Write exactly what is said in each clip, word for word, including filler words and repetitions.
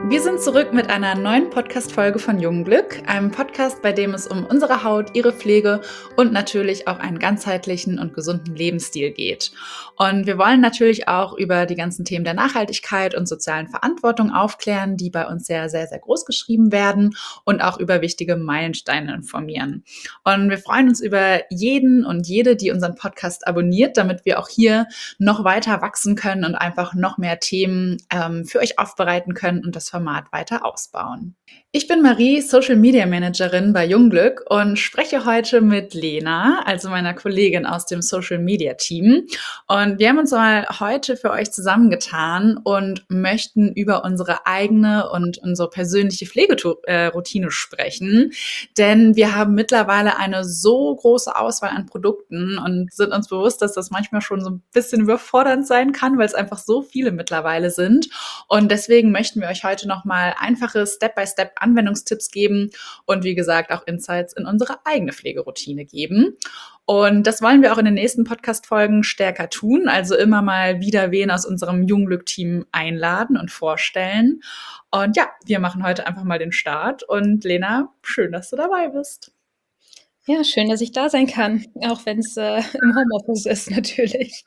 Wir sind zurück mit einer neuen Podcast-Folge von Jungglück, einem Podcast, bei dem es um unsere Haut, ihre Pflege und natürlich auch einen ganzheitlichen und gesunden Lebensstil geht. Und wir wollen natürlich auch über die ganzen Themen der Nachhaltigkeit und sozialen Verantwortung aufklären, die bei uns sehr, sehr, sehr groß geschrieben werden, und auch über wichtige Meilensteine informieren. Und wir freuen uns über jeden und jede, die unseren Podcast abonniert, damit wir auch hier noch weiter wachsen können und einfach noch mehr Themen ähm, für euch aufbereiten können und das Format weiter ausbauen. Ich bin Marie, Social Media Managerin bei Jungglück, und spreche heute mit Lena, also meiner Kollegin aus dem Social Media Team. Und wir haben uns mal heute für euch zusammengetan und möchten über unsere eigene und unsere persönliche Pflegeroutine sprechen. Denn wir haben mittlerweile eine so große Auswahl an Produkten und sind uns bewusst, dass das manchmal schon so ein bisschen überfordernd sein kann, weil es einfach so viele mittlerweile sind. Und deswegen möchten wir euch heute nochmal einfache Step-by-Step-Anwendungstipps geben und wie gesagt auch Insights in unsere eigene Pflegeroutine geben. Und das wollen wir auch in den nächsten Podcast-Folgen stärker tun, also immer mal wieder wen aus unserem Jungglück-Team einladen und vorstellen. Und ja, wir machen heute einfach mal den Start. Und Lena, schön, dass du dabei bist. Ja, schön, dass ich da sein kann, auch wenn es äh, im Homeoffice ist natürlich.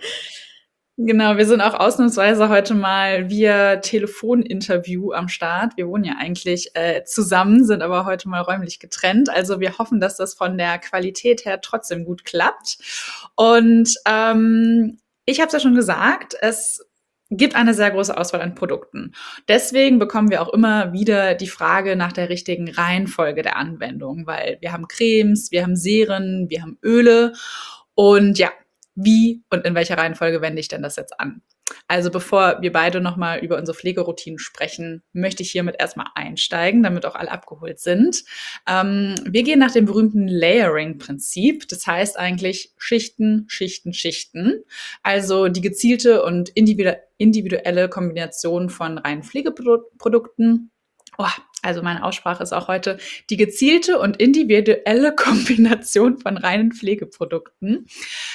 Genau, wir sind auch ausnahmsweise heute mal via Telefoninterview am Start. Wir wohnen ja eigentlich äh, zusammen, sind aber heute mal räumlich getrennt. Also wir hoffen, dass das von der Qualität her trotzdem gut klappt. Und ähm, ich habe es ja schon gesagt, es gibt eine sehr große Auswahl an Produkten. Deswegen bekommen wir auch immer wieder die Frage nach der richtigen Reihenfolge der Anwendung, weil wir haben Cremes, wir haben Seren, wir haben Öle und ja, wie und in welcher Reihenfolge wende ich denn das jetzt an? Also bevor wir beide nochmal über unsere Pflegeroutinen sprechen, möchte ich hiermit erstmal einsteigen, damit auch alle abgeholt sind. Ähm, wir gehen nach dem berühmten Layering-Prinzip. Das heißt eigentlich Schichten, Schichten, Schichten. Also die gezielte und individuelle Kombination von reinen Pflegeprodukten. Oh, also meine Aussprache ist auch heute die gezielte und individuelle Kombination von reinen Pflegeprodukten.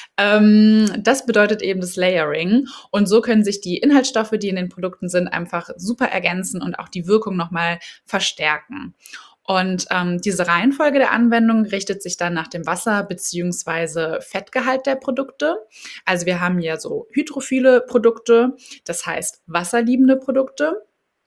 Ähm, das bedeutet eben das Layering. Und so können sich die Inhaltsstoffe, die in den Produkten sind, einfach super ergänzen und auch die Wirkung nochmal verstärken. Und ähm, diese Reihenfolge der Anwendung richtet sich dann nach dem Wasser- bzw. Fettgehalt der Produkte. Also wir haben ja so hydrophile Produkte, das heißt wasserliebende Produkte.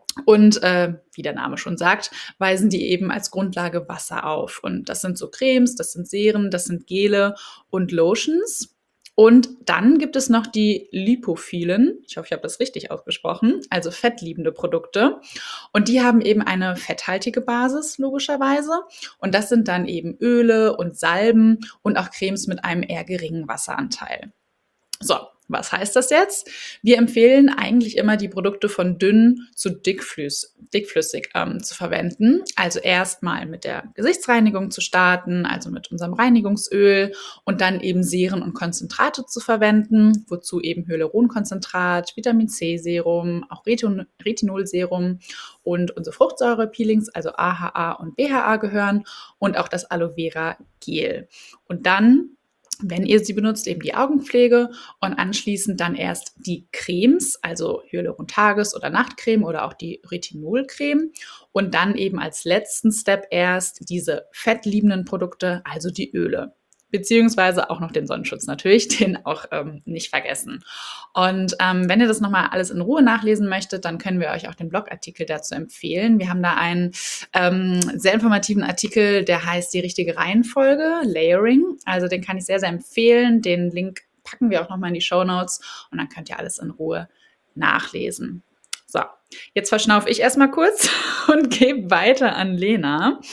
Und äh, wie der Name schon sagt, weisen die eben als Grundlage Wasser auf. Und das sind so Cremes, das sind Seren, das sind Gele und Lotions. Und dann gibt es noch die lipophilen, ich hoffe, ich habe das richtig ausgesprochen, also fettliebende Produkte. Und die haben eben eine fetthaltige Basis, logischerweise. Und das sind dann eben Öle und Salben und auch Cremes mit einem eher geringen Wasseranteil. So, was heißt das jetzt? Wir empfehlen eigentlich immer, die Produkte von dünn zu dickflüss, dickflüssig ähm, zu verwenden. Also erstmal mit der Gesichtsreinigung zu starten, also mit unserem Reinigungsöl, und dann eben Seren und Konzentrate zu verwenden, wozu eben Hyaluronkonzentrat, Vitamin-C-Serum, auch Retin- Retinolserum und unsere Fruchtsäure-Peelings, also A H A und B H A gehören, und auch das Aloe Vera Gel. Und dann, wenn ihr sie benutzt, eben die Augenpflege, und anschließend dann erst die Cremes, also Hyaluron-Tages- oder Nachtcreme oder auch die Retinolcreme, und dann eben als letzten Step erst diese fettliebenden Produkte, also die Öle. Beziehungsweise auch noch den Sonnenschutz natürlich, den auch ähm, nicht vergessen. Und ähm, wenn ihr das nochmal alles in Ruhe nachlesen möchtet, dann können wir euch auch den Blogartikel dazu empfehlen. Wir haben da einen ähm, sehr informativen Artikel, der heißt die richtige Reihenfolge, Layering. Also den kann ich sehr, sehr empfehlen. Den Link packen wir auch nochmal in die Shownotes, und dann könnt ihr alles in Ruhe nachlesen. So, jetzt verschnaufe ich erstmal kurz und gebe weiter an Lena.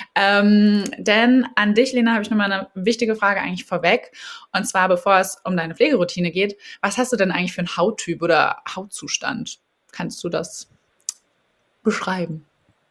Ähm, denn an dich, Lena, habe ich nochmal eine wichtige Frage eigentlich vorweg. Und zwar, bevor es um deine Pflegeroutine geht, was hast du denn eigentlich für einen Hauttyp oder Hautzustand? Kannst du das beschreiben?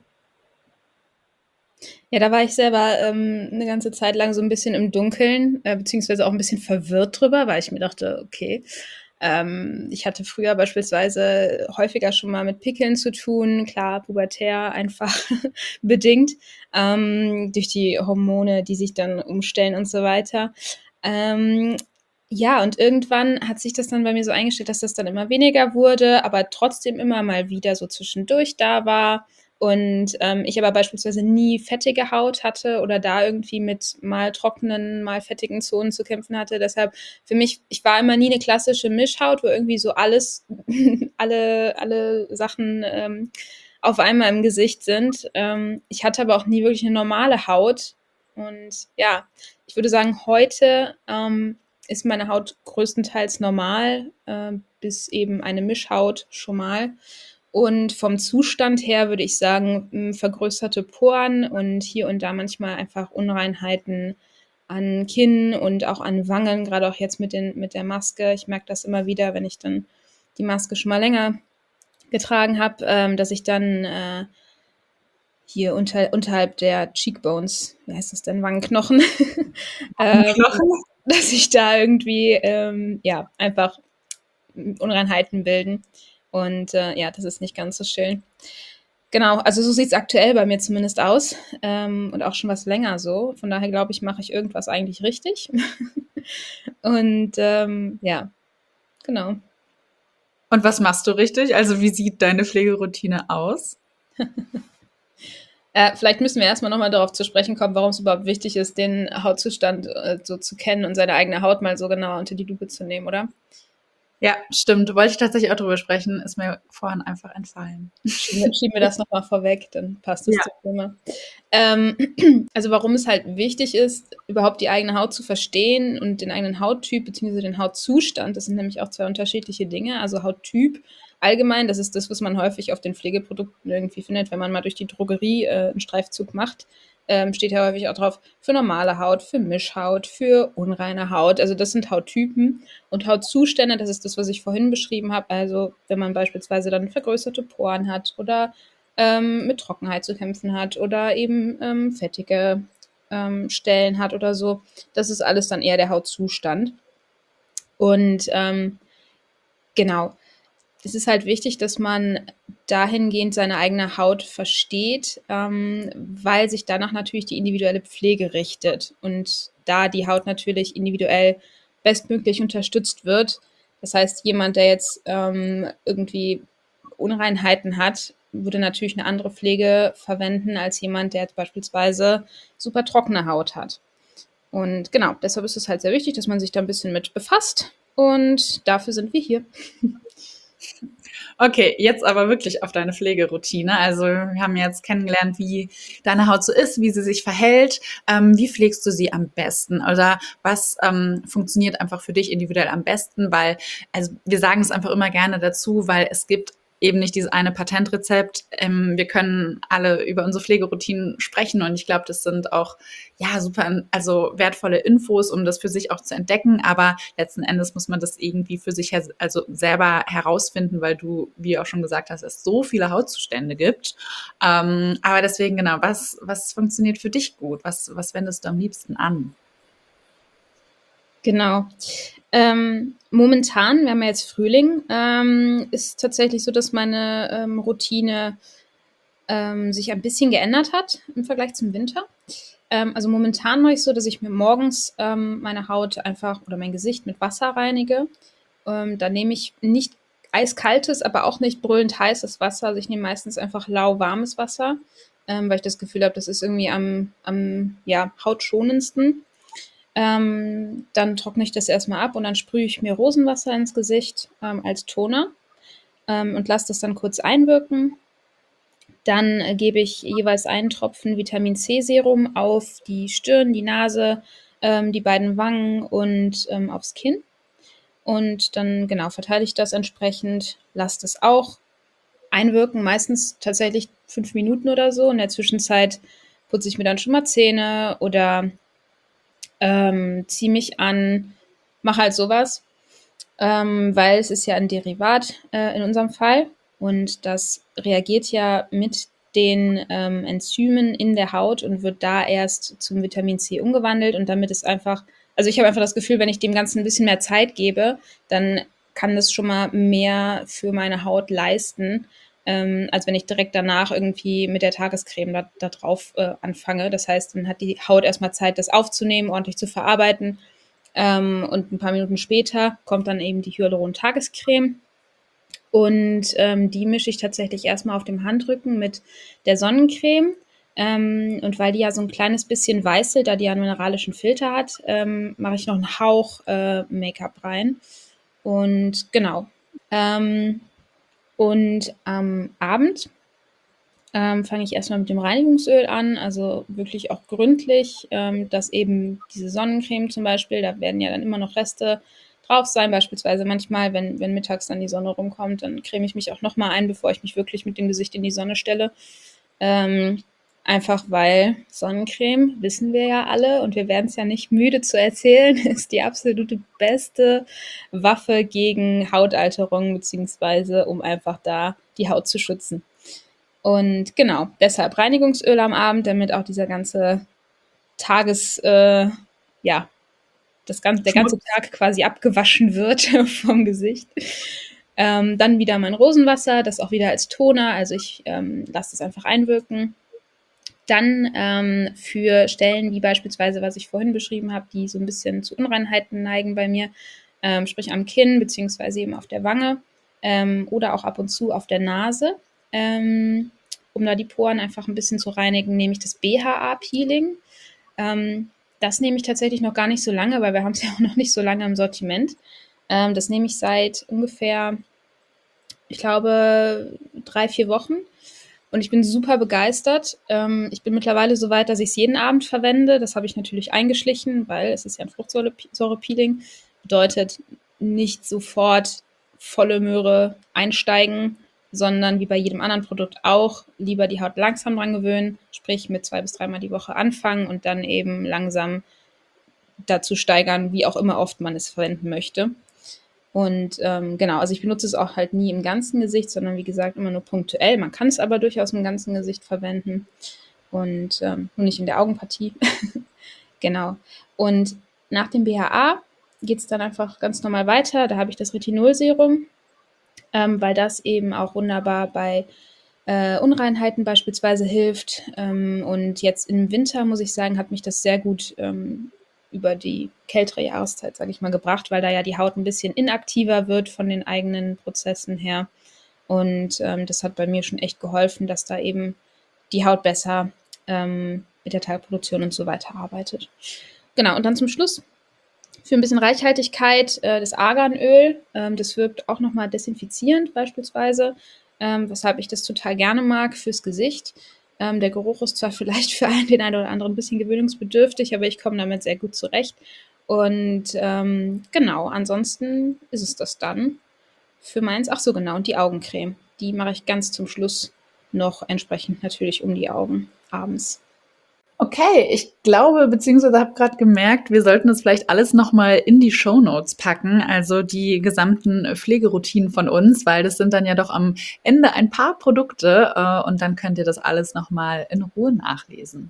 Ja, da war ich selber ähm, eine ganze Zeit lang so ein bisschen im Dunkeln, äh, beziehungsweise auch ein bisschen verwirrt drüber, weil ich mir dachte, okay, ähm, ich hatte früher beispielsweise häufiger schon mal mit Pickeln zu tun, klar, pubertär einfach bedingt, ähm, durch die Hormone, die sich dann umstellen und so weiter. Ähm, Ja, und irgendwann hat sich das dann bei mir so eingestellt, dass das dann immer weniger wurde, aber trotzdem immer mal wieder so zwischendurch da war. Und ähm, ich aber beispielsweise nie fettige Haut hatte oder da irgendwie mit mal trockenen, mal fettigen Zonen zu kämpfen hatte. Deshalb für mich, ich war immer nie eine klassische Mischhaut, wo irgendwie so alles, alle, alle Sachen ähm, auf einmal im Gesicht sind. Ähm, ich hatte aber auch nie wirklich eine normale Haut. Und ja, ich würde sagen, heute ähm, ist meine Haut größtenteils normal, äh, bis eben eine Mischhaut schon mal. Und vom Zustand her würde ich sagen, m, vergrößerte Poren und hier und da manchmal einfach Unreinheiten an Kinn und auch an Wangen, gerade auch jetzt mit, den, mit der Maske. Ich merke das immer wieder, wenn ich dann die Maske schon mal länger getragen habe, ähm, dass ich dann äh, hier unter, unterhalb der Cheekbones, wie heißt das denn, Wangenknochen, ähm, Knochen? dass sich da irgendwie ähm, ja einfach Unreinheiten bilden. Und äh, ja, das ist nicht ganz so schön. Genau, also so sieht es aktuell bei mir zumindest aus ähm, und auch schon was länger so. Von daher glaube ich, mache ich irgendwas eigentlich richtig. Und ähm, ja, genau. Und was machst du richtig? Also wie sieht deine Pflegeroutine aus? Äh, vielleicht müssen wir erstmal nochmal darauf zu sprechen kommen, warum es überhaupt wichtig ist, den Hautzustand äh, so zu kennen und seine eigene Haut mal so genauer unter die Lupe zu nehmen, oder? Ja, stimmt. Wollte ich tatsächlich auch drüber sprechen, ist mir vorhin einfach entfallen. Schieben wir, schieben wir das nochmal vorweg, dann passt es Ja. zum Thema. Ähm, also warum es halt wichtig ist, überhaupt die eigene Haut zu verstehen und den eigenen Hauttyp bzw. den Hautzustand. Das sind nämlich auch zwei unterschiedliche Dinge. Also Hauttyp allgemein, das ist das, was man häufig auf den Pflegeprodukten irgendwie findet, wenn man mal durch die Drogerie äh, einen Streifzug macht. Ähm, steht ja häufig auch drauf für normale Haut, für Mischhaut, für unreine Haut. Also das sind Hauttypen. Und Hautzustände, das ist das, was ich vorhin beschrieben habe. Also wenn man beispielsweise dann vergrößerte Poren hat oder ähm, mit Trockenheit zu kämpfen hat oder eben ähm, fettige ähm, Stellen hat oder so. Das ist alles dann eher der Hautzustand. Und ähm, genau, es ist halt wichtig, dass man dahingehend seine eigene Haut versteht, ähm, weil sich danach natürlich die individuelle Pflege richtet und da die Haut natürlich individuell bestmöglich unterstützt wird. Das heißt, jemand, der jetzt ähm, irgendwie Unreinheiten hat, würde natürlich eine andere Pflege verwenden als jemand, der jetzt beispielsweise super trockene Haut hat. Und genau, deshalb ist es halt sehr wichtig, dass man sich da ein bisschen mit befasst. Und dafür sind wir hier. Okay, jetzt aber wirklich auf deine Pflegeroutine. Also wir haben jetzt kennengelernt, wie deine Haut so ist, wie sie sich verhält. Ähm, wie pflegst du sie am besten? Oder was ähm, funktioniert einfach für dich individuell am besten? Weil, also wir sagen es einfach immer gerne dazu, weil es gibt eben nicht dieses eine Patentrezept. Ähm, wir können alle über unsere Pflegeroutinen sprechen und ich glaube, das sind auch ja super, also wertvolle Infos, um das für sich auch zu entdecken. Aber letzten Endes muss man das irgendwie für sich her also selber herausfinden, weil du, wie auch schon gesagt hast, es so viele Hautzustände gibt. Ähm, aber deswegen genau, was was funktioniert für dich gut? Was was wendest du am liebsten an? Genau. Ähm, momentan, wir haben ja jetzt Frühling, ähm, ist tatsächlich so, dass meine ähm, Routine ähm, sich ein bisschen geändert hat im Vergleich zum Winter. Ähm, also momentan mache ich so, dass ich mir morgens ähm, meine Haut einfach oder mein Gesicht mit Wasser reinige. Ähm, da nehme ich nicht eiskaltes, aber auch nicht brüllend heißes Wasser. Also ich nehme meistens einfach lauwarmes Wasser, ähm, weil ich das Gefühl habe, das ist irgendwie am, am ja, hautschonendsten. Ähm, dann trockne ich das erstmal ab und dann sprühe ich mir Rosenwasser ins Gesicht ähm, als Toner ähm, und lasse das dann kurz einwirken. Dann äh, gebe ich jeweils einen Tropfen Vitamin C Serum auf die Stirn, die Nase, ähm, die beiden Wangen und ähm, aufs Kinn. Und dann genau verteile ich das entsprechend, lasse das auch einwirken, meistens tatsächlich fünf Minuten oder so. In der Zwischenzeit putze ich mir dann schon mal Zähne oder ähm, ziehe mich an, mache halt sowas, ähm, weil es ist ja ein Derivat äh, in unserem Fall und das reagiert ja mit den ähm, Enzymen in der Haut und wird da erst zum Vitamin C umgewandelt und damit ist einfach, also ich habe einfach das Gefühl, wenn ich dem Ganzen ein bisschen mehr Zeit gebe, dann kann das schon mal mehr für meine Haut leisten, ähm, als wenn ich direkt danach irgendwie mit der Tagescreme da, da drauf äh, anfange. Das heißt, dann hat die Haut erstmal Zeit, das aufzunehmen, ordentlich zu verarbeiten Ähm, und ein paar Minuten später kommt dann eben die Hyaluron-Tagescreme. Und ähm, die mische ich tatsächlich erstmal auf dem Handrücken mit der Sonnencreme. Ähm, und weil die ja so ein kleines bisschen weißelt, da die ja einen mineralischen Filter hat, ähm, mache ich noch einen Hauch äh, Make-up rein. Und genau. Ähm, und am Abend ähm, fange ich erstmal mit dem Reinigungsöl an, also wirklich auch gründlich, ähm, dass eben diese Sonnencreme zum Beispiel, da werden ja dann immer noch Reste drauf sein, beispielsweise manchmal, wenn, wenn mittags dann die Sonne rumkommt, dann creme ich mich auch nochmal ein, bevor ich mich wirklich mit dem Gesicht in die Sonne stelle. Ähm, einfach weil Sonnencreme, wissen wir ja alle, und wir werden es ja nicht müde zu erzählen, ist die absolute beste Waffe gegen Hautalterung, beziehungsweise um einfach da die Haut zu schützen. Und genau, deshalb Reinigungsöl am Abend, damit auch dieser ganze Tages, äh, ja, das ganze, der ganze Schmutz. Tag quasi abgewaschen wird vom Gesicht. Ähm, dann wieder mein Rosenwasser, das auch wieder als Toner, also ich ähm, lasse es einfach einwirken. Dann ähm, für Stellen wie beispielsweise, was ich vorhin beschrieben habe, die so ein bisschen zu Unreinheiten neigen bei mir, ähm, sprich am Kinn beziehungsweise eben auf der Wange ähm, oder auch ab und zu auf der Nase. Ähm, um da die Poren einfach ein bisschen zu reinigen, nehme ich das B H A-Peeling. Ähm, das nehme ich tatsächlich noch gar nicht so lange, weil wir haben es ja auch noch nicht so lange im Sortiment. Ähm, das nehme ich seit ungefähr, ich glaube, drei, vier Wochen. Und ich bin super begeistert. Ähm, ich bin mittlerweile so weit, dass ich es jeden Abend verwende. Das habe ich natürlich eingeschlichen, weil es ist ja ein Fruchtsäure-Peeling. Bedeutet nicht sofort volle Möhre einsteigen, sondern wie bei jedem anderen Produkt auch lieber die Haut langsam dran gewöhnen, sprich mit zwei bis dreimal die Woche anfangen und dann eben langsam dazu steigern, wie auch immer oft man es verwenden möchte. Und ähm, genau, also ich benutze es auch halt nie im ganzen Gesicht, sondern wie gesagt immer nur punktuell. Man kann es aber durchaus im ganzen Gesicht verwenden und ähm, nur nicht in der Augenpartie. Genau. Und nach dem B H A geht es dann einfach ganz normal weiter. Da habe ich das Retinolserum, ähm, weil das eben auch wunderbar bei äh, Unreinheiten beispielsweise hilft. Ähm, und jetzt im Winter, muss ich sagen, hat mich das sehr gut ähm, über die kältere Jahreszeit, sage ich mal, gebracht, weil da ja die Haut ein bisschen inaktiver wird von den eigenen Prozessen her. Und ähm, das hat bei mir schon echt geholfen, dass da eben die Haut besser ähm, mit der Teilproduktion und so weiter arbeitet. Genau, und dann zum Schluss für ein bisschen Reichhaltigkeit äh, das Arganöl. Ähm, das wirkt auch nochmal desinfizierend beispielsweise, ähm, weshalb ich das total gerne mag fürs Gesicht. Ähm, der Geruch ist zwar vielleicht für einen, den einen oder anderen ein bisschen gewöhnungsbedürftig, aber ich komme damit sehr gut zurecht. Und ähm, genau, ansonsten ist es das dann für meins. Ach so, genau, und die Augencreme. Die mache ich ganz zum Schluss noch entsprechend natürlich um die Augen abends. Okay, ich glaube, beziehungsweise habe gerade gemerkt, wir sollten das vielleicht alles nochmal in die Shownotes packen, also die gesamten Pflegeroutinen von uns, weil das sind dann ja doch am Ende ein paar Produkte äh, und dann könnt ihr das alles nochmal in Ruhe nachlesen.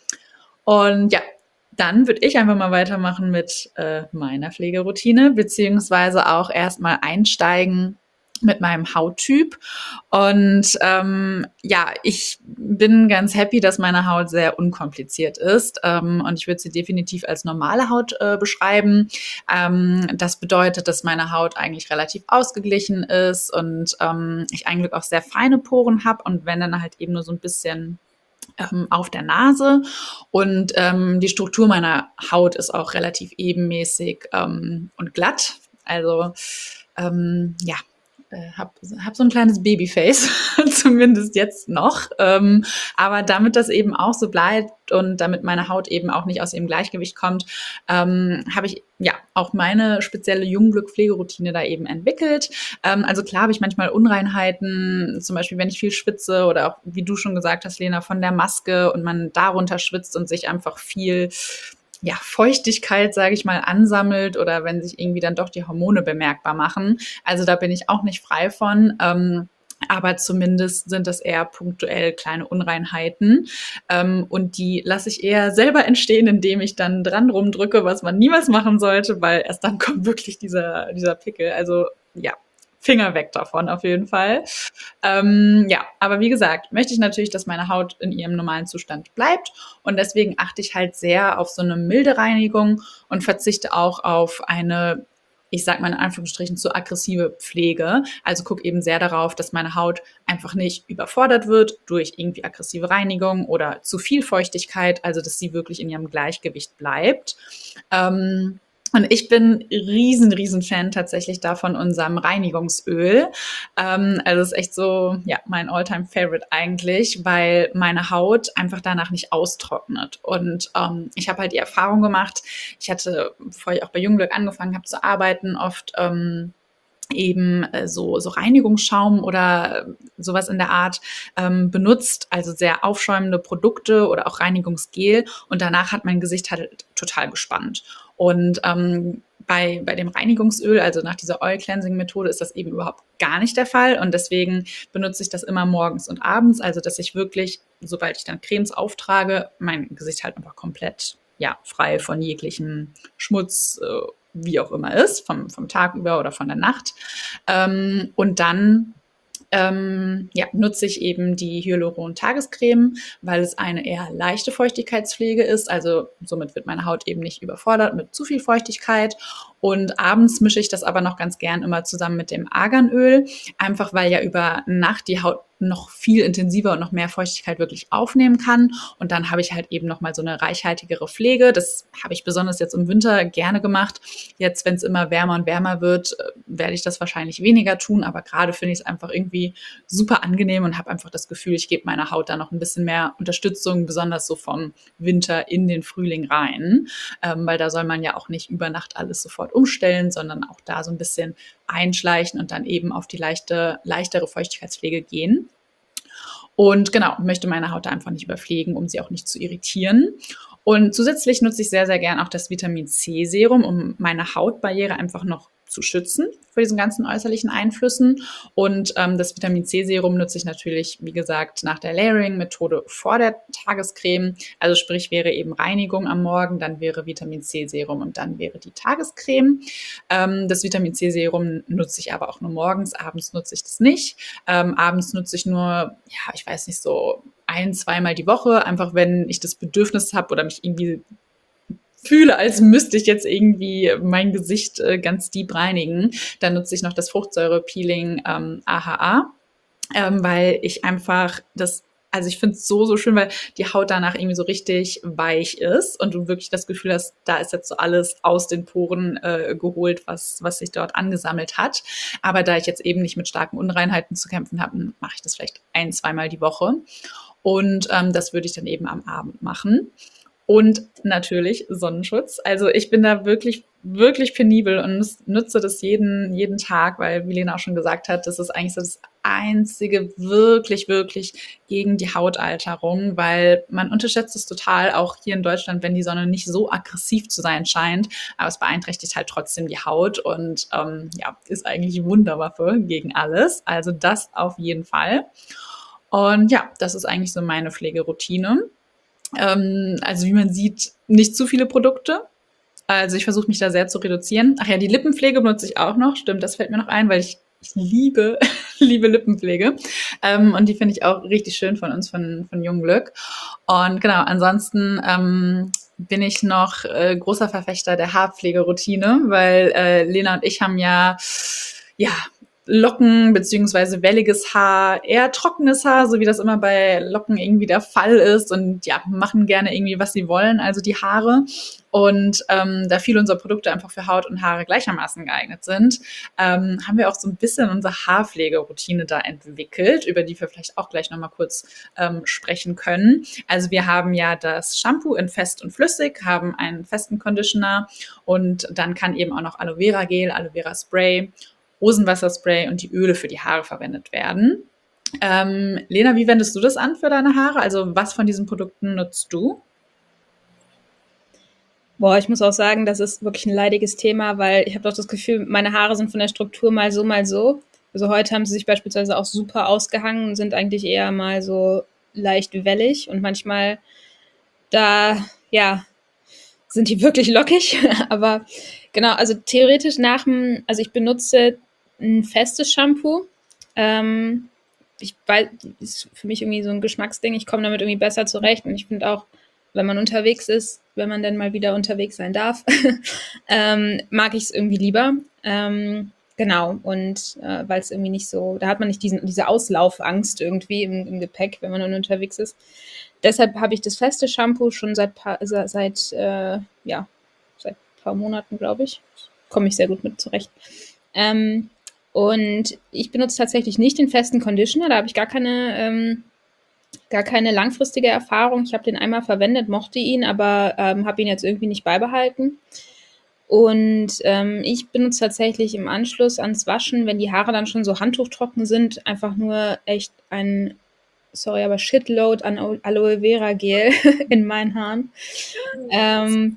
Und ja, dann würde ich einfach mal weitermachen mit äh, meiner Pflegeroutine, beziehungsweise auch erstmal einsteigen mit meinem Hauttyp. Und ähm, ja, ich bin ganz happy, dass meine Haut sehr unkompliziert ist. Ähm, und ich würde sie definitiv als normale Haut äh, beschreiben. Ähm, das bedeutet, dass meine Haut eigentlich relativ ausgeglichen ist und ähm, ich eigentlich auch sehr feine Poren habe. Und wenn dann halt eben nur so ein bisschen ähm, auf der Nase. Und ähm, die Struktur meiner Haut ist auch relativ ebenmäßig ähm, und glatt. Also ähm, ja, äh, habe hab so ein kleines Babyface, zumindest jetzt noch. Ähm, aber damit das eben auch so bleibt und damit meine Haut eben auch nicht aus ihrem Gleichgewicht kommt, ähm, habe ich ja auch meine spezielle Jungglück-Pflegeroutine da eben entwickelt. Ähm, also klar habe ich manchmal Unreinheiten, zum Beispiel wenn ich viel schwitze oder auch, wie du schon gesagt hast, Lena, von der Maske und man darunter schwitzt und sich einfach viel ja, Feuchtigkeit, sage ich mal, ansammelt oder wenn sich irgendwie dann doch die Hormone bemerkbar machen. Also da bin ich auch nicht frei von. Ähm, aber zumindest sind das eher punktuell kleine Unreinheiten. Ähm, und die lasse ich eher selber entstehen, indem ich dann dran rumdrücke, was man niemals machen sollte, weil erst dann kommt wirklich dieser, dieser Pickel. Also ja, Finger weg davon auf jeden Fall. Ähm, ja, aber wie gesagt, möchte ich natürlich, dass meine Haut in ihrem normalen Zustand bleibt und deswegen achte ich halt sehr auf so eine milde Reinigung und verzichte auch auf eine, ich sag mal in Anführungsstrichen, zu aggressive Pflege. Also gucke eben sehr darauf, dass meine Haut einfach nicht überfordert wird durch irgendwie aggressive Reinigung oder zu viel Feuchtigkeit, also dass sie wirklich in ihrem Gleichgewicht bleibt. Ähm, und ich bin riesen, riesen Fan tatsächlich davon unserem Reinigungsöl. Ähm, also es ist echt so, ja, mein All-Time-Favorite eigentlich, weil meine Haut einfach danach nicht austrocknet. Und ähm, ich habe halt die Erfahrung gemacht, ich hatte, bevor ich auch bei Junglück angefangen habe zu arbeiten, oft ähm, eben äh, so, so Reinigungsschaum oder sowas in der Art ähm, benutzt, also sehr aufschäumende Produkte oder auch Reinigungsgel. Und danach hat mein Gesicht halt total gespannt. Und ähm, bei, bei dem Reinigungsöl, also nach dieser Oil-Cleansing-Methode, ist das eben überhaupt gar nicht der Fall. Und deswegen benutze ich das immer morgens und abends, also dass ich wirklich, sobald ich dann Cremes auftrage, mein Gesicht halt einfach komplett ja, frei von jeglichem Schmutz, äh, wie auch immer ist, vom, vom Tag über oder von der Nacht. Ähm, und dann ähm, ja, nutze ich eben die Hyaluron-Tagescreme, weil es eine eher leichte Feuchtigkeitspflege ist. Also somit wird meine Haut eben nicht überfordert mit zu viel Feuchtigkeit. Und abends mische ich das aber noch ganz gern immer zusammen mit dem Arganöl, einfach weil ja über Nacht die Haut noch viel intensiver und noch mehr Feuchtigkeit wirklich aufnehmen kann. Und dann habe ich halt eben noch mal so eine reichhaltigere Pflege. Das habe ich besonders jetzt im Winter gerne gemacht. Jetzt, wenn es immer wärmer und wärmer wird, werde ich das wahrscheinlich weniger tun. Aber gerade finde ich es einfach irgendwie super angenehm und habe einfach das Gefühl, ich gebe meiner Haut da noch ein bisschen mehr Unterstützung, besonders so vom Winter in den Frühling rein. Ähm, weil da soll man ja auch nicht über Nacht alles sofort umstellen, sondern auch da so ein bisschen einschleichen und dann eben auf die leichte, leichtere Feuchtigkeitspflege gehen. Und genau, möchte meine Haut da einfach nicht überpflegen, um sie auch nicht zu irritieren. Und zusätzlich nutze ich sehr, sehr gern auch das Vitamin C Serum, um meine Hautbarriere einfach noch zu schützen vor diesen ganzen äußerlichen Einflüssen. Und ähm, das Vitamin C Serum nutze ich natürlich, wie gesagt, nach der Layering-Methode vor der Tagescreme. Also sprich, wäre eben Reinigung am Morgen, dann wäre Vitamin C Serum und dann wäre die Tagescreme. Ähm, das Vitamin C Serum nutze ich aber auch nur morgens, abends nutze ich das nicht. Ähm, abends nutze ich nur, ja, ich weiß nicht, so ein-, zweimal die Woche, einfach wenn ich das Bedürfnis habe oder mich irgendwie fühle, als müsste ich jetzt irgendwie mein Gesicht äh, ganz deep reinigen. Dann nutze ich noch das Fruchtsäure-Peeling ähm, A H A, ähm, weil ich einfach das, also ich finde es so, so schön, weil die Haut danach irgendwie so richtig weich ist und du wirklich das Gefühl hast, da ist jetzt so alles aus den Poren äh, geholt, was, was sich dort angesammelt hat. Aber da ich jetzt eben nicht mit starken Unreinheiten zu kämpfen habe, mache ich das vielleicht ein-, zweimal die Woche. Und ähm, das würde ich dann eben am Abend machen. Und natürlich Sonnenschutz. Also ich bin da wirklich, wirklich penibel und nutze das jeden, jeden Tag, weil, wie Lena auch schon gesagt hat, das ist eigentlich so das einzige wirklich, wirklich gegen die Hautalterung, weil man unterschätzt es total, auch hier in Deutschland, wenn die Sonne nicht so aggressiv zu sein scheint, aber es beeinträchtigt halt trotzdem die Haut und ähm, ja, ist eigentlich eine Wunderwaffe gegen alles. Also das auf jeden Fall. Und ja, das ist eigentlich so meine Pflegeroutine. Ähm, also wie man sieht, nicht zu viele Produkte. Also ich versuche mich da sehr zu reduzieren. Ach ja, die Lippenpflege benutze ich auch noch. Stimmt, das fällt mir noch ein, weil ich, ich liebe, liebe Lippenpflege. Ähm, und die finde ich auch richtig schön von uns, von, von Jungglück. Und genau, ansonsten ähm, bin ich noch äh, großer Verfechter der Haarpflegeroutine, weil äh, Lena und ich haben ja, ja, Locken beziehungsweise welliges Haar, eher trockenes Haar, so wie das immer bei Locken irgendwie der Fall ist und ja, machen gerne irgendwie, was sie wollen, also die Haare. Und ähm, da viele unserer Produkte einfach für Haut und Haare gleichermaßen geeignet sind, ähm, haben wir auch so ein bisschen unsere Haarpflegeroutine da entwickelt, über die wir vielleicht auch gleich nochmal kurz ähm, sprechen können. Also wir haben ja das Shampoo in fest und flüssig, haben einen festen Conditioner und dann kann eben auch noch Aloe Vera Gel, Aloe Vera Spray, Rosenwasserspray und die Öle für die Haare verwendet werden. Ähm, Lena, wie wendest du das an für deine Haare? Also was von diesen Produkten nutzt du? Boah, ich muss auch sagen, das ist wirklich ein leidiges Thema, weil ich habe doch das Gefühl, meine Haare sind von der Struktur mal so, mal so. Also heute haben sie sich beispielsweise auch super ausgehangen und sind eigentlich eher mal so leicht wellig und manchmal da, ja, sind die wirklich lockig. Aber genau, also theoretisch nach dem, also ich benutze ein festes Shampoo. Ähm, ich weiß, ist für mich irgendwie so ein Geschmacksding. Ich komme damit irgendwie besser zurecht und ich finde auch, wenn man unterwegs ist, wenn man dann mal wieder unterwegs sein darf, ähm, mag ich es irgendwie lieber. Ähm, genau, und äh, weil es irgendwie nicht so, da hat man nicht diesen, diese Auslaufangst irgendwie im, im Gepäck, wenn man dann unterwegs ist. Deshalb habe ich das feste Shampoo schon seit paar, seit äh, ja seit ein paar Monaten, glaube ich. Komme ich sehr gut mit zurecht. Ähm, und ich benutze tatsächlich nicht den festen Conditioner, da habe ich gar keine ähm, gar keine langfristige Erfahrung. Ich habe den einmal verwendet, mochte ihn, aber ähm, habe ihn jetzt irgendwie nicht beibehalten. Und ähm, ich benutze tatsächlich im Anschluss ans Waschen, wenn die Haare dann schon so handtuchtrocken sind, einfach nur echt ein, sorry, aber Shitload an Aloe Vera Gel in meinen Haaren. Ähm,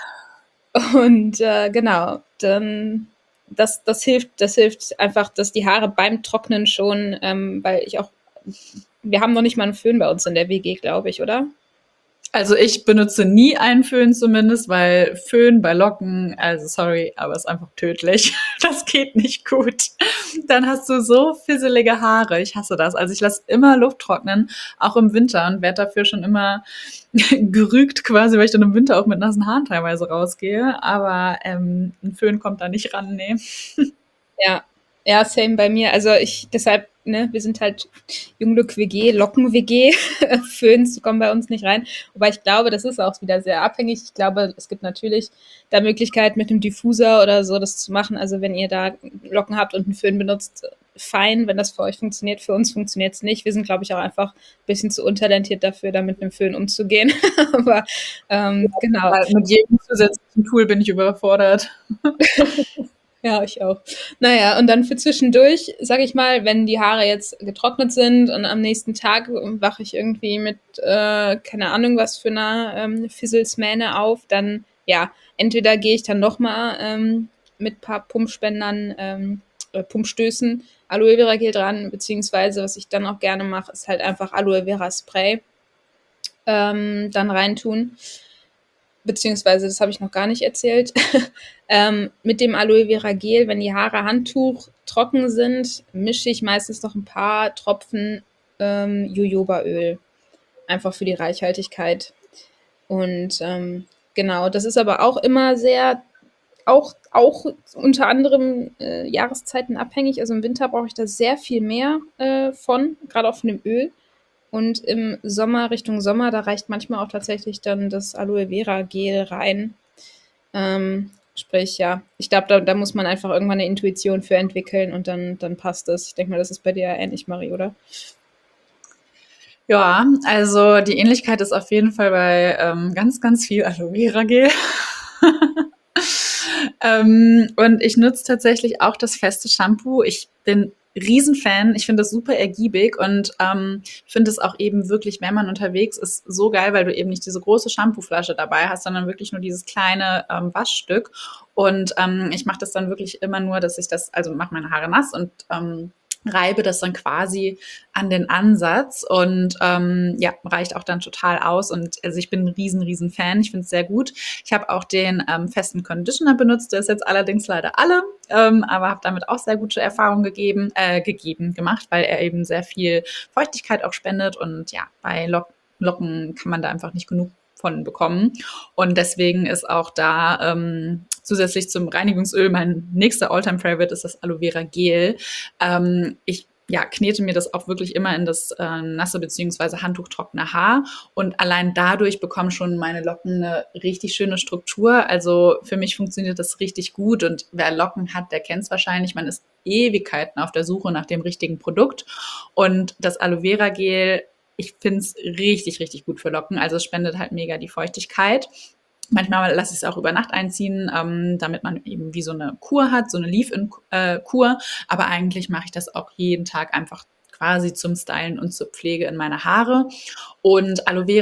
und äh, genau, dann das, das hilft, das hilft einfach, dass die Haare beim Trocknen schon, ähm, weil ich auch, wir haben noch nicht mal einen Föhn bei uns in der W G, glaube ich, oder? Also ich benutze nie einen Föhn zumindest, weil Föhn bei Locken, also sorry, aber ist einfach tödlich. Das geht nicht gut. Dann hast du so fisselige Haare. Ich hasse das. Also ich lasse immer Luft trocknen, auch im Winter, und werde dafür schon immer gerügt quasi, weil ich dann im Winter auch mit nassen Haaren teilweise rausgehe. Aber ähm, ein Föhn kommt da nicht ran, nee. Ja, ja, same bei mir. Also ich, deshalb, ne, wir sind halt Junglück-W G, Locken-W G, Föhns kommen bei uns nicht rein. Wobei ich glaube, das ist auch wieder sehr abhängig. Ich glaube, es gibt natürlich da Möglichkeit mit einem Diffuser oder so das zu machen. Also wenn ihr da Locken habt und einen Föhn benutzt, fein, wenn das für euch funktioniert. Für uns funktioniert es nicht. Wir sind, glaube ich, auch einfach ein bisschen zu untalentiert dafür, da mit einem Föhn umzugehen. Aber ähm, genau. Weil mit jedem zusätzlichen Tool bin ich überfordert. Ja, ich auch. Naja, und dann für zwischendurch, sag ich mal, wenn die Haare jetzt getrocknet sind und am nächsten Tag wache ich irgendwie mit, äh, keine Ahnung, was für einer ähm, Fizzelsmähne auf, dann, ja, entweder gehe ich dann nochmal ähm, mit paar Pumpspendern, ähm, äh, Pumpstößen Aloe Vera Gel dran, beziehungsweise, was ich dann auch gerne mache, ist halt einfach Aloe Vera Spray ähm, dann reintun. Beziehungsweise, das habe ich noch gar nicht erzählt, ähm, mit dem Aloe Vera Gel, wenn die Haare Handtuch trocken sind, mische ich meistens noch ein paar Tropfen ähm, Jojobaöl, einfach für die Reichhaltigkeit. Und ähm, genau, das ist aber auch immer sehr, auch, auch unter anderem äh, Jahreszeiten abhängig. Also im Winter brauche ich da sehr viel mehr äh, von, gerade auch von dem Öl. Und im Sommer, Richtung Sommer, da reicht manchmal auch tatsächlich dann das Aloe Vera Gel rein. Ähm, sprich, ja, ich glaube, da, da muss man einfach irgendwann eine Intuition für entwickeln und dann, dann passt es. Ich denke mal, das ist bei dir ja ähnlich, Marie, oder? Ja, also die Ähnlichkeit ist auf jeden Fall bei ähm, ganz, ganz viel Aloe Vera Gel. ähm, und ich nutze tatsächlich auch das feste Shampoo. Ich bin Riesenfan. Ich finde das super ergiebig und ähm, finde es auch eben wirklich, wenn man unterwegs ist, so geil, weil du eben nicht diese große Shampooflasche dabei hast, sondern wirklich nur dieses kleine ähm, Waschstück. Und ähm, ich mache das dann wirklich immer nur, dass ich das, also mache meine Haare nass und ähm, reibe das dann quasi an den Ansatz und ähm, ja, reicht auch dann total aus. Und also ich bin ein riesen, riesen Fan. Ich finde es sehr gut. Ich habe auch den ähm, festen Conditioner benutzt. Der ist jetzt allerdings leider alle, ähm, aber habe damit auch sehr gute Erfahrungen gegeben, äh, gegeben, gemacht, weil er eben sehr viel Feuchtigkeit auch spendet. Und ja, bei Lock Locken kann man da einfach nicht genug von bekommen. Und deswegen ist auch da ähm, zusätzlich zum Reinigungsöl mein nächster Alltime-Favorite ist das Aloe Vera Gel. Ähm, ich ja, knete mir das auch wirklich immer in das äh, nasse bzw. handtuchtrockene Haar und allein dadurch bekommen schon meine Locken eine richtig schöne Struktur. Also für mich funktioniert das richtig gut und wer Locken hat, der kennt es wahrscheinlich. Man ist Ewigkeiten auf der Suche nach dem richtigen Produkt und das Aloe Vera Gel, ich finde es richtig, richtig gut für Locken. Also es spendet halt mega die Feuchtigkeit. Manchmal lasse ich es auch über Nacht einziehen, ähm, damit man eben wie so eine Kur hat, so eine Leave-In-Kur. Aber eigentlich mache ich das auch jeden Tag einfach quasi zum Stylen und zur Pflege in meine Haare. Und Aloe Vera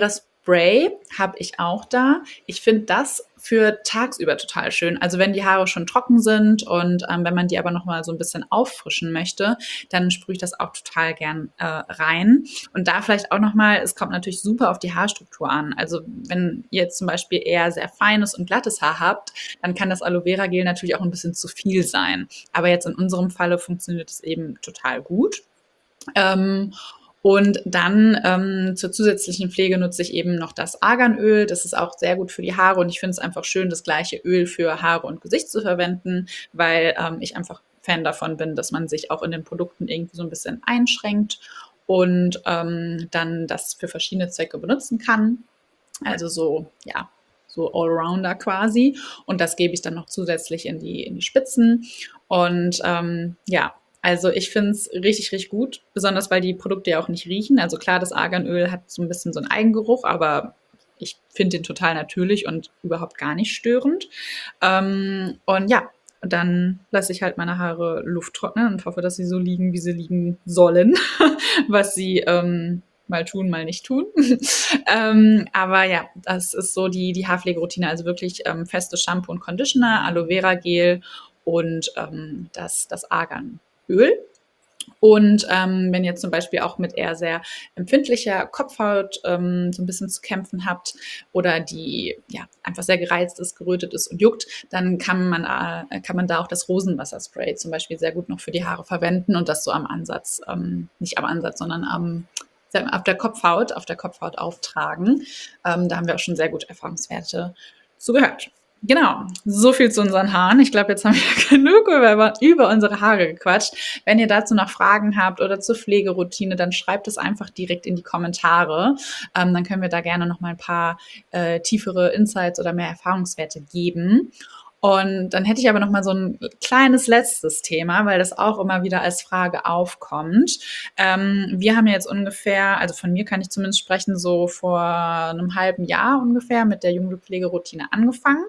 Spray habe ich auch da. Ich finde das für tagsüber total schön. Also wenn die Haare schon trocken sind und ähm, wenn man die aber noch mal so ein bisschen auffrischen möchte, dann sprühe ich das auch total gern äh, rein. Und da vielleicht auch noch mal, es kommt natürlich super auf die Haarstruktur an. Also wenn ihr jetzt zum Beispiel eher sehr feines und glattes Haar habt, dann kann das Aloe Vera Gel natürlich auch ein bisschen zu viel sein. Aber jetzt in unserem Falle funktioniert es eben total gut. Ähm, und dann ähm, zur zusätzlichen Pflege nutze ich eben noch das Arganöl. Das ist auch sehr gut für die Haare und ich finde es einfach schön, das gleiche Öl für Haare und Gesicht zu verwenden, weil ähm, ich einfach Fan davon bin, dass man sich auch in den Produkten irgendwie so ein bisschen einschränkt und ähm, dann das für verschiedene Zwecke benutzen kann. Also so, ja, so Allrounder quasi. Und das gebe ich dann noch zusätzlich in die, in die Spitzen. Und ähm, ja, also ich finde es richtig, richtig gut, besonders weil die Produkte ja auch nicht riechen. Also klar, das Arganöl hat so ein bisschen so einen Eigengeruch, aber ich finde den total natürlich und überhaupt gar nicht störend. Ähm, und ja, dann lasse ich halt meine Haare Luft trocknen und hoffe, dass sie so liegen, wie sie liegen sollen, was sie ähm, mal tun, mal nicht tun. ähm, aber ja, das ist so die, die Haarpflegeroutine, also wirklich ähm, festes Shampoo und Conditioner, Aloe Vera Gel und ähm, das, das Arganöl. Und ähm, wenn ihr zum Beispiel auch mit eher sehr empfindlicher Kopfhaut ähm, so ein bisschen zu kämpfen habt oder die ja einfach sehr gereizt ist, gerötet ist und juckt, dann kann man, äh, kann man da auch das Rosenwasserspray zum Beispiel sehr gut noch für die Haare verwenden und das so am Ansatz, ähm, nicht am Ansatz, sondern am auf der Kopfhaut, auf der Kopfhaut auftragen. Ähm, da haben wir auch schon sehr gute Erfahrungswerte zu gehört. Genau, so viel zu unseren Haaren. Ich glaube, jetzt haben wir genug über, über unsere Haare gequatscht. Wenn ihr dazu noch Fragen habt oder zur Pflegeroutine, dann schreibt es einfach direkt in die Kommentare. Ähm, dann können wir da gerne noch mal ein paar äh, tiefere Insights oder mehr Erfahrungswerte geben. Und dann hätte ich aber noch mal so ein kleines letztes Thema, weil das auch immer wieder als Frage aufkommt. Ähm, wir haben ja jetzt ungefähr, also von mir kann ich zumindest sprechen, so vor einem halben Jahr ungefähr mit der Jungpflegeroutine angefangen.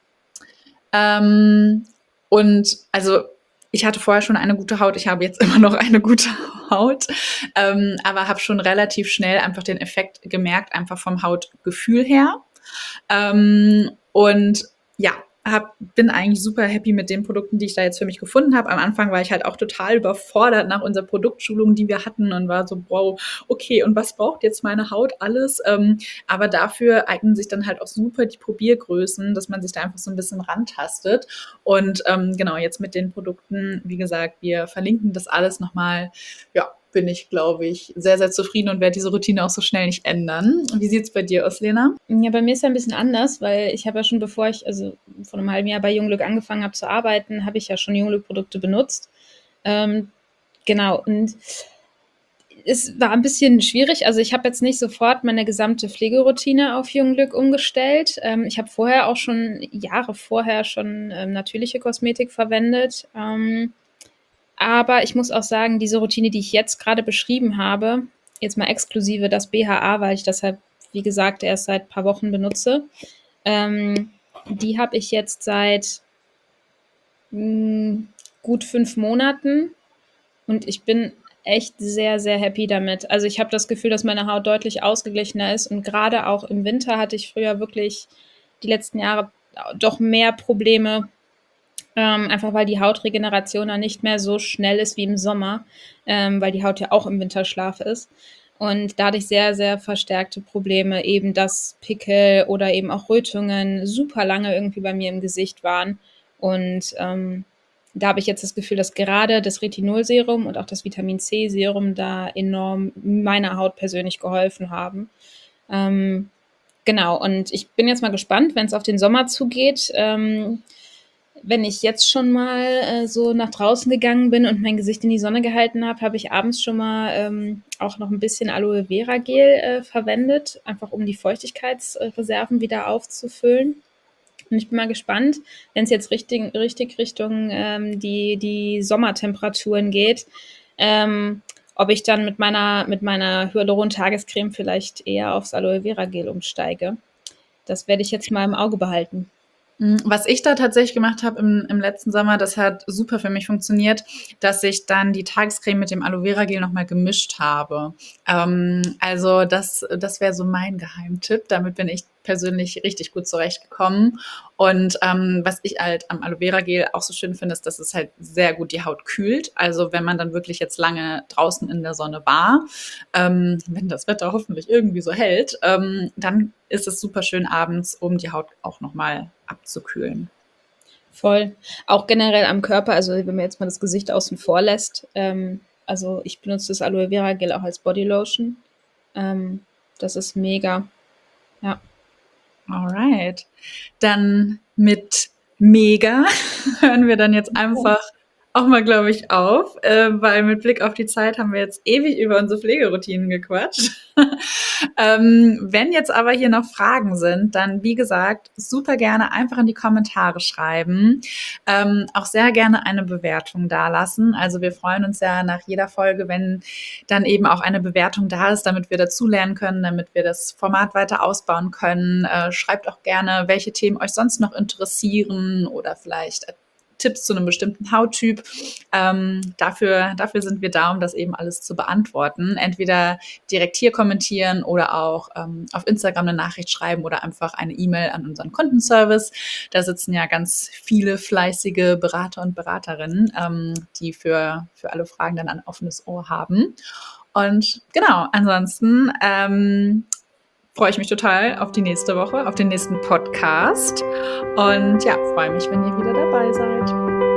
Ähm, und also ich hatte vorher schon eine gute Haut, ich habe jetzt immer noch eine gute Haut, ähm, aber habe schon relativ schnell einfach den Effekt gemerkt, einfach vom Hautgefühl her. Ähm, und ja, hab, bin eigentlich super happy mit den Produkten, die ich da jetzt für mich gefunden habe. Am Anfang war ich halt auch total überfordert nach unserer Produktschulung, die wir hatten und war so, wow, okay, und was braucht jetzt meine Haut alles? Ähm, aber dafür eignen sich dann halt auch super die Probiergrößen, dass man sich da einfach so ein bisschen rantastet. Und ähm, genau, jetzt mit den Produkten, wie gesagt, wir verlinken das alles nochmal, ja, bin ich, glaube ich, sehr, sehr zufrieden und werde diese Routine auch so schnell nicht ändern. Wie sieht es bei dir aus, Lena? Ja, bei mir ist ja ein bisschen anders, weil ich habe ja schon, bevor ich also vor einem halben Jahr bei Junglück angefangen habe zu arbeiten, habe ich ja schon Junglück-Produkte benutzt. Ähm, genau, und es war ein bisschen schwierig. Also ich habe jetzt nicht sofort meine gesamte Pflegeroutine auf Junglück umgestellt. Ähm, ich habe vorher auch schon, Jahre vorher schon ähm, natürliche Kosmetik verwendet. Ähm, aber ich muss auch sagen, diese Routine, die ich jetzt gerade beschrieben habe, jetzt mal exklusive das B H A, weil ich das halt, wie gesagt, erst seit ein paar Wochen benutze, ähm, die habe ich jetzt seit mh, gut fünf Monaten und ich bin echt sehr, sehr happy damit. Also ich habe das Gefühl, dass meine Haut deutlich ausgeglichener ist und gerade auch im Winter hatte ich früher wirklich die letzten Jahre doch mehr Probleme, ähm, einfach weil die Hautregeneration dann nicht mehr so schnell ist wie im Sommer, ähm, weil die Haut ja auch im Winterschlaf ist. Und dadurch sehr, sehr verstärkte Probleme, eben dass Pickel oder eben auch Rötungen super lange irgendwie bei mir im Gesicht waren. Und ähm, da habe ich jetzt das Gefühl, dass gerade das Retinolserum und auch das Vitamin C-Serum da enorm meiner Haut persönlich geholfen haben. Ähm, genau, und ich bin jetzt mal gespannt, wenn es auf den Sommer zugeht. Ähm, wenn ich jetzt schon mal äh, so nach draußen gegangen bin und mein Gesicht in die Sonne gehalten habe, habe ich abends schon mal ähm, auch noch ein bisschen Aloe Vera Gel äh, verwendet, einfach um die Feuchtigkeitsreserven wieder aufzufüllen. Und ich bin mal gespannt, wenn es jetzt richtig, richtig Richtung ähm, die, die Sommertemperaturen geht, ähm, ob ich dann mit meiner, mit meiner Hyaluron-Tagescreme vielleicht eher aufs Aloe Vera Gel umsteige. Das werde ich jetzt mal im Auge behalten. Was ich da tatsächlich gemacht habe im, im letzten Sommer, das hat super für mich funktioniert, dass ich dann die Tagescreme mit dem Aloe Vera Gel nochmal gemischt habe. Ähm, also das, das wäre so mein Geheimtipp. Damit bin ich persönlich richtig gut zurechtgekommen. Und ähm, was ich halt am Aloe Vera Gel auch so schön finde, ist, dass es halt sehr gut die Haut kühlt. Also wenn man dann wirklich jetzt lange draußen in der Sonne war, ähm, wenn das Wetter hoffentlich irgendwie so hält, ähm, dann ist es super schön abends, um die Haut auch nochmal abzukühlen. Voll. Auch generell am Körper, also wenn man jetzt mal das Gesicht außen vor lässt, ähm, also ich benutze das Aloe Vera Gel auch als Bodylotion. Ähm, das ist mega. Ja. Alright. Dann mit mega hören wir dann jetzt einfach auch mal, glaube ich, auf, äh, weil mit Blick auf die Zeit haben wir jetzt ewig über unsere Pflegeroutinen gequatscht. ähm, wenn jetzt aber hier noch Fragen sind, dann wie gesagt, super gerne einfach in die Kommentare schreiben. Ähm, auch sehr gerne eine Bewertung dalassen. Also wir freuen uns ja nach jeder Folge, wenn dann eben auch eine Bewertung da ist, damit wir dazulernen können, damit wir das Format weiter ausbauen können. Äh, schreibt auch gerne, welche Themen euch sonst noch interessieren oder vielleicht Tipps zu einem bestimmten Hauttyp. Ähm, dafür, dafür sind wir da, um das eben alles zu beantworten. Entweder direkt hier kommentieren oder auch ähm, auf Instagram eine Nachricht schreiben oder einfach eine E-Mail an unseren Kundenservice. Da sitzen ja ganz viele fleißige Berater und Beraterinnen, ähm, die für, für alle Fragen dann ein offenes Ohr haben. Und genau, ansonsten ähm, freue ich mich total auf die nächste Woche, auf den nächsten Podcast. Und ja, freue mich, wenn ihr wieder dabei seid.